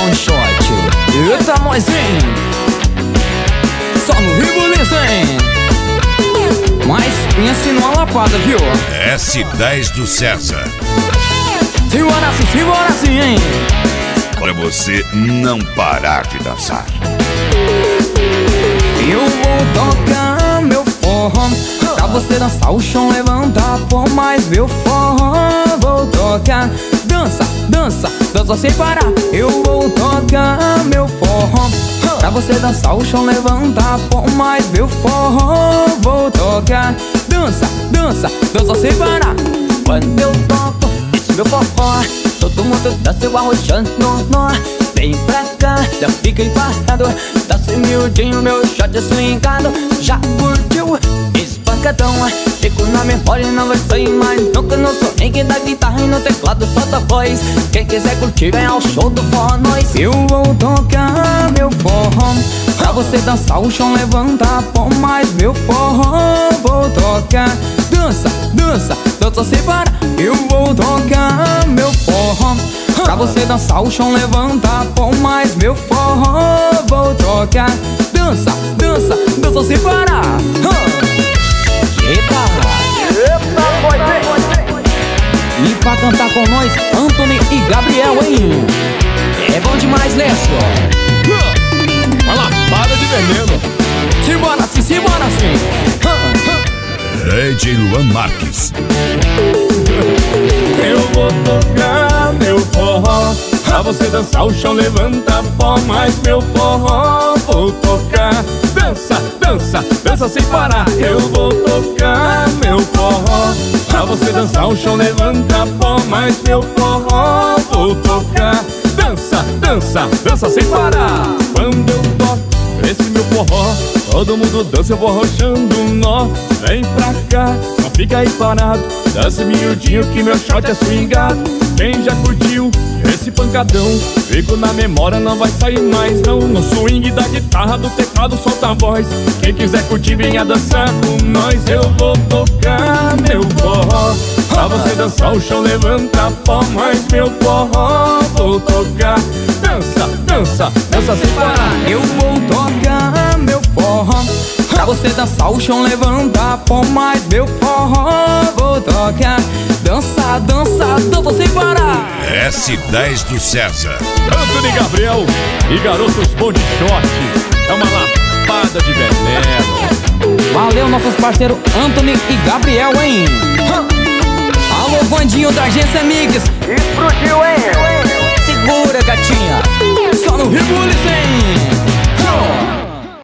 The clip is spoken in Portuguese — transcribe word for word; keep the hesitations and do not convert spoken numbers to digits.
um shot. Eita, Moizinho, só no Ribulicem. Mas pense numa lapada, viu? S dez do César. Simbora assim, simbora assim, hein? Pra você não parar de dançar. Eu vou tocar meu forró pra você dançar o chão, levantar por mais meu forró. Vou tocar, dança, dança, dança sem parar. Eu vou tocar meu forró pra você dançar o chão, levantar por mais meu forró. Vou tocar, dança, dança, dança sem parar. Quando eu toco esse meu forró, todo mundo dança eu arrochando no nó. Vem pra cá, já fiquei parado, dança miudinho, meu shot é swingado. Já curtiu esse pancadão? Fico na memória e não vai sair mais nunca. Não sou ninguém da guitarra e no teclado solta a voz. Quem quiser curtir vem ao show do forró nós. Eu vou tocar meu forró pra você dançar o chão, levantar por mais meu forró. Vou tocar, dança, dança, dança sem parar. Eu vou tocar meu forró pra você dançar o chão, levantar por mais meu forró. Vou tocar, dança, dança, dança sem parar. Eita! E pra cantar com nós, Anthony e Gabriel, hein? É bom demais, Lécio. Uma lapada de veneno. Simbora assim, simbora assim. D J Luan Marques. Eu vou tocar meu forró pra você dançar o chão, levanta pó, mais meu forró. Vou tocar, dança, dança, dança sem parar. Eu vou tocar meu forró pra você dançar o chão, levanta pó, mais meu forró. Vou tocar, dança, dança, dança sem parar. Quando eu toco esse meu forró, todo mundo dança, eu vou arrochando um nó. Vem pra cá, não fica aí parado, dança miudinho que meu shot é swingado. Quem já curtiu esse pancadão, fico na memória, não vai sair mais não. No swing da guitarra, do teclado solta a voz. Quem quiser curtir venha dançar com nós. Eu vou tocar meu forró pra você dançar o chão, levanta pó, mais meu forró. Vou tocar, dança, dança, dança sem parar. Eu vou tocar meu forró pra você dançar o chão, levantar por mais meu forró. Vou tocar, dança, dança, dança sem parar. S dez do César. Anthony Gabriel e Garotos Body Shot. É uma lapada de veneno. Valeu, nossos parceiros Anthony e Gabriel, hein? Alô, Vandinho da Agência Mix. Explodiu, hein? Segura, gatinha. Só no Ribulicem.